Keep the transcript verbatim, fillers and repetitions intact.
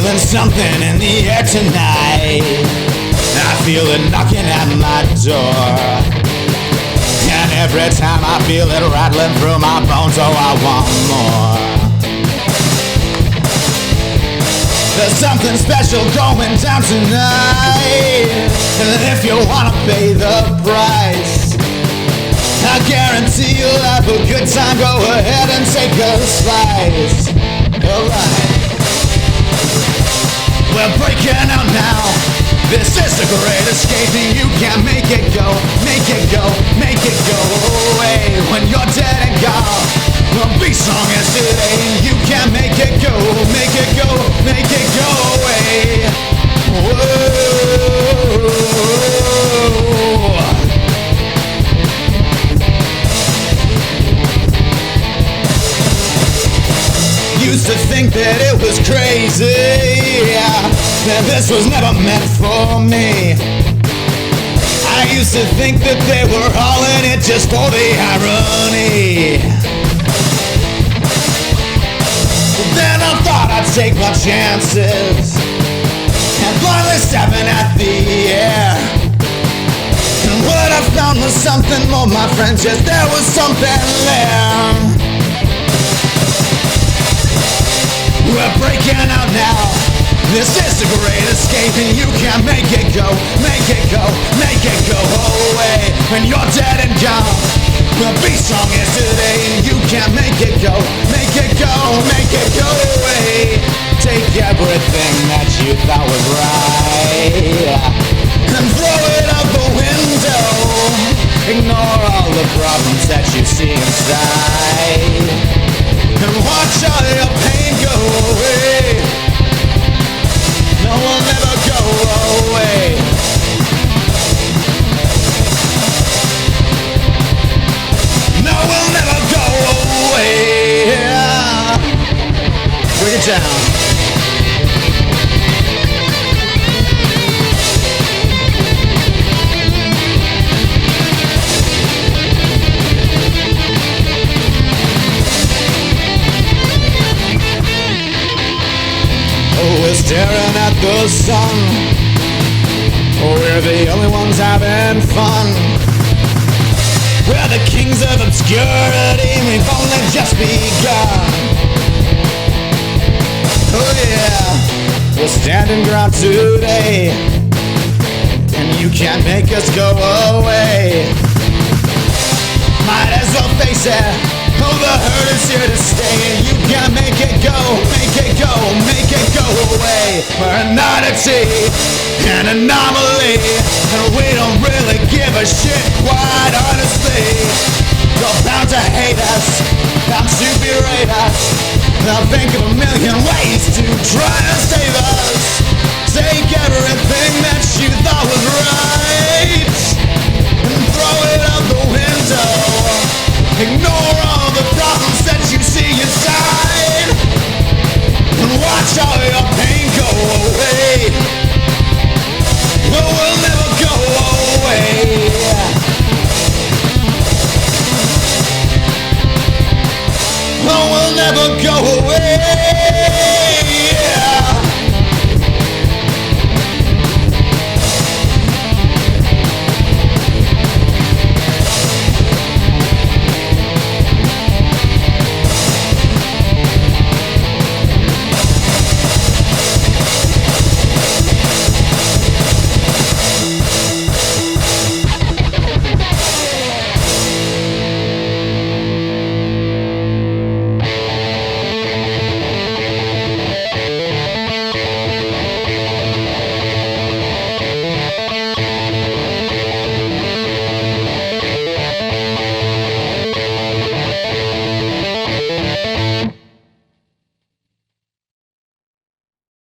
feeling something in the air tonight. I feel it knocking at my door, and every time I feel it rattling through my bones, oh, I want more. There's something special going down tonight, and if you wanna pay the price, I guarantee you'll have a good time. Go ahead and take a slice. Alright, we're breaking out now. This is the great escape, and you can't make it go, make it go, make it go away. When you're dead and gone, the beat song is today. You can't make it go, make it go, make it go away. Whoa. Used to think that it was crazy, that this was never meant for me. I used to think that they were all in it just for the irony. Then I thought I'd take my chances and blindly stepping at the air. And what I found was something more, my friends, yes, there was something there. We're breaking out now. This is the great escape, and you can't make it go, make it go, make it go away. When you're dead and gone, the beat song is today, and you can't make it go, make it go, make it go away. Take everything that you thought was right and throw it out the window. Ignore all the problems that you see inside and watch all your pain go away. No one ever go away. No one ever go away. Bring it down. We're staring at the sun. We're the only ones having fun. We're the kings of obscurity. We've only just begun. Oh yeah, we're standing ground today, and you can't make us go away. Might as well face it. Oh, the hurt is here to stay, and you can't make it go, make it go, make it go away. We're an oddity, an anomaly, and we don't really give a shit, quite honestly. You're bound to hate us, bound to berate us. They'll think of a million ways to try to save us.